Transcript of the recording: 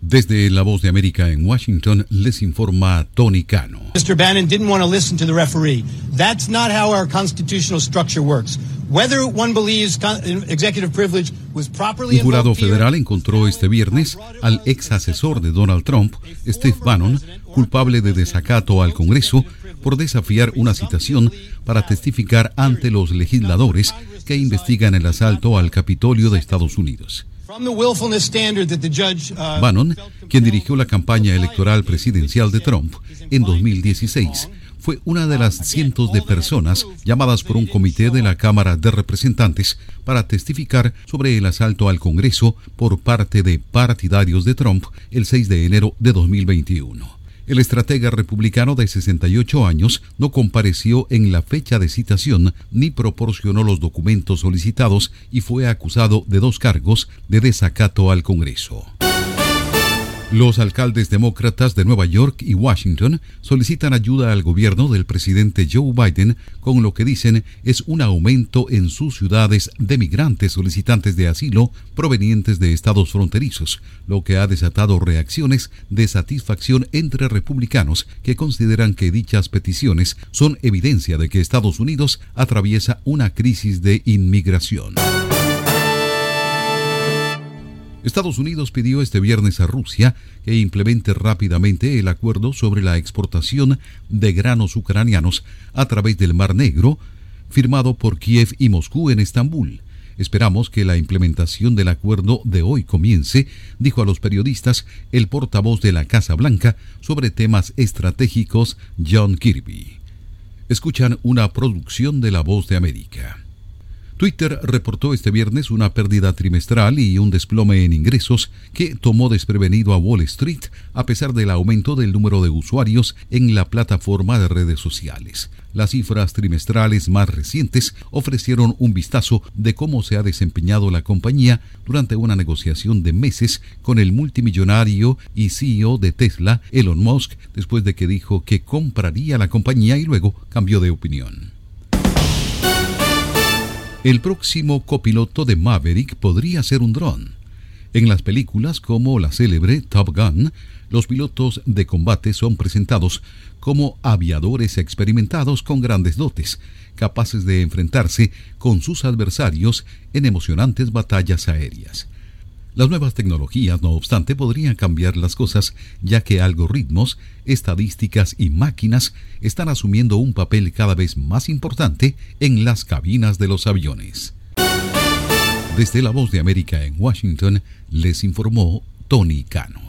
Desde La Voz de América en Washington, les informa Tony Cano. Mr. Bannon didn't want to listen to the referee. That's not how our constitutional structure works. Whether one believes executive privilege was properly Un jurado federal encontró este viernes al ex asesor de Donald Trump, Steve Bannon, culpable de desacato al Congreso por desafiar una citación para testificar ante los legisladores que investigan el asalto al Capitolio de Estados Unidos. Bannon, quien dirigió la campaña electoral presidencial de Trump en 2016, fue una de las cientos de personas llamadas por un comité de la Cámara de Representantes para testificar sobre el asalto al Congreso por parte de partidarios de Trump el 6 de enero de 2021. El estratega republicano de 68 años no compareció en la fecha de citación ni proporcionó los documentos solicitados y fue acusado de 2 cargos de desacato al Congreso. Los alcaldes demócratas de Nueva York y Washington solicitan ayuda al gobierno del presidente Joe Biden con lo que dicen es un aumento en sus ciudades de migrantes solicitantes de asilo provenientes de estados fronterizos, lo que ha desatado reacciones de satisfacción entre republicanos que consideran que dichas peticiones son evidencia de que Estados Unidos atraviesa una crisis de inmigración. Estados Unidos pidió este viernes a Rusia que implemente rápidamente el acuerdo sobre la exportación de granos ucranianos a través del Mar Negro, firmado por Kiev y Moscú en Estambul. Esperamos que la implementación del acuerdo de hoy comience, dijo a los periodistas el portavoz de la Casa Blanca sobre temas estratégicos, John Kirby. Escuchan una producción de La Voz de América. Twitter reportó este viernes una pérdida trimestral y un desplome en ingresos que tomó desprevenido a Wall Street a pesar del aumento del número de usuarios en la plataforma de redes sociales. Las cifras trimestrales más recientes ofrecieron un vistazo de cómo se ha desempeñado la compañía durante una negociación de meses con el multimillonario y CEO de Tesla, Elon Musk, después de que dijo que compraría la compañía y luego cambió de opinión. El próximo copiloto de Maverick podría ser un dron. En las películas como la célebre Top Gun, los pilotos de combate son presentados como aviadores experimentados con grandes dotes, capaces de enfrentarse con sus adversarios en emocionantes batallas aéreas. Las nuevas tecnologías, no obstante, podrían cambiar las cosas, ya que algoritmos, estadísticas y máquinas están asumiendo un papel cada vez más importante en las cabinas de los aviones. Desde La Voz de América en Washington, les informó Tony Cano.